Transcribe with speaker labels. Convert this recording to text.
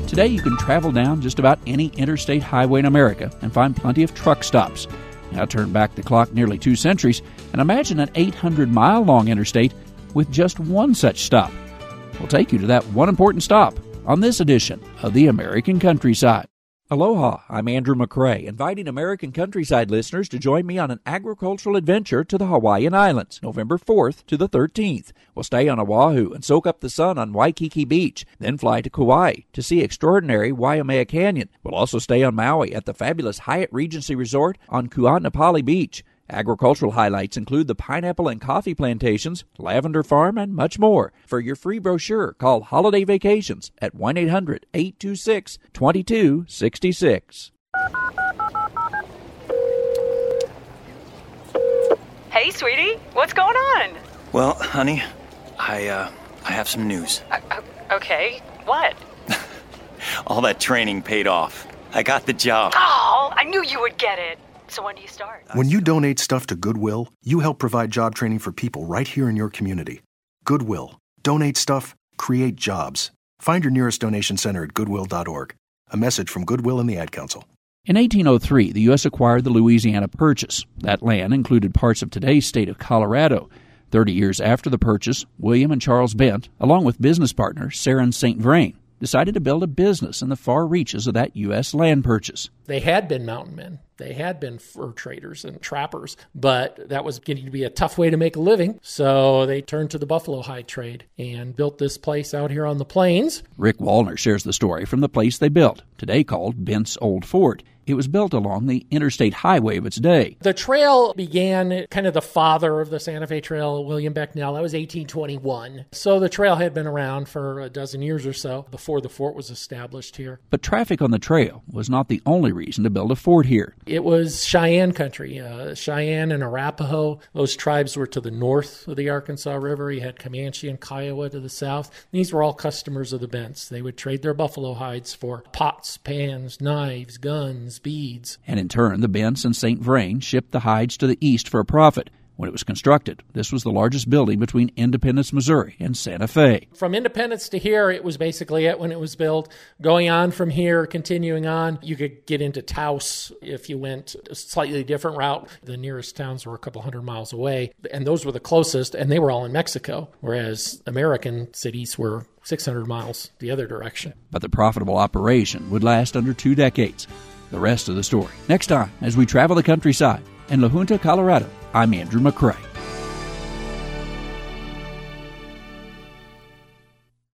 Speaker 1: Today you can travel down just about any interstate highway in America and find plenty of truck stops. Now turn back the clock nearly 2 centuries and imagine an 800-mile-long interstate with just one such stop. We'll take you to that one important stop on this edition of the American Countryside. Aloha, I'm Andrew McCrae, inviting American Countryside listeners to join me on an agricultural adventure to the Hawaiian Islands, November 4th to the 13th. We'll stay on Oahu and soak up the sun on Waikiki Beach, then fly to Kauai to see extraordinary Waimea Canyon. We'll also stay on Maui at the fabulous Hyatt Regency Resort on Kuanapali Beach. Agricultural highlights include the pineapple and coffee plantations, lavender farm, and much more. For your free brochure, call Holiday Vacations at 1-800-826-2266.
Speaker 2: Hey, sweetie, what's going on?
Speaker 3: Well, honey, I have some news.
Speaker 2: Okay, what?
Speaker 3: All that training paid off. I got the job.
Speaker 2: Oh, I knew you would get it. So when do you start?
Speaker 4: When you donate stuff to Goodwill, you help provide job training for people right here in your community. Goodwill. Donate stuff, create jobs. Find your nearest donation center at goodwill.org. A message from Goodwill and the Ad Council.
Speaker 1: In 1803, the U.S. acquired the Louisiana Purchase. That land included parts of today's state of Colorado. 30 years after the purchase, William and Charles Bent, along with business partner Saron St. Vrain, decided to build a business in the far reaches of that U.S. land purchase.
Speaker 5: They had been mountain men. They had been fur traders and trappers, but that was getting to be a tough way to make a living. So they turned to the buffalo hide trade and built this place out here on the plains.
Speaker 1: Rick Wallner shares the story from the place they built, today called Bent's Old Fort. It was built along the interstate highway of its day.
Speaker 5: The trail began, kind of the father of the Santa Fe Trail, William Becknell. That was 1821. So the trail had been around for a dozen years or so before the fort was established here.
Speaker 1: But traffic on the trail was not the only reason to build a fort here.
Speaker 5: It was Cheyenne country. Cheyenne and Arapaho, those tribes were to the north of the Arkansas River. You had Comanche and Kiowa to the south. These were all customers of the Bents. They would trade their buffalo hides for pots, pans, knives, guns, beads.
Speaker 1: And in turn, the Bents and St. Vrain shipped the hides to the east for a profit. When it was constructed, this was the largest building between Independence, Missouri and Santa Fe.
Speaker 5: From Independence to here, it was basically it when it was built. Going on from here, continuing on, you could get into Taos if you went a slightly different route. The nearest towns were a couple hundred miles away, and those were the closest, and they were all in Mexico, whereas American cities were 600 miles the other direction.
Speaker 1: But the profitable operation would last under 2 decades. The rest of the story next time as we travel the countryside in La Junta, Colorado. I'm Andrew McCrae.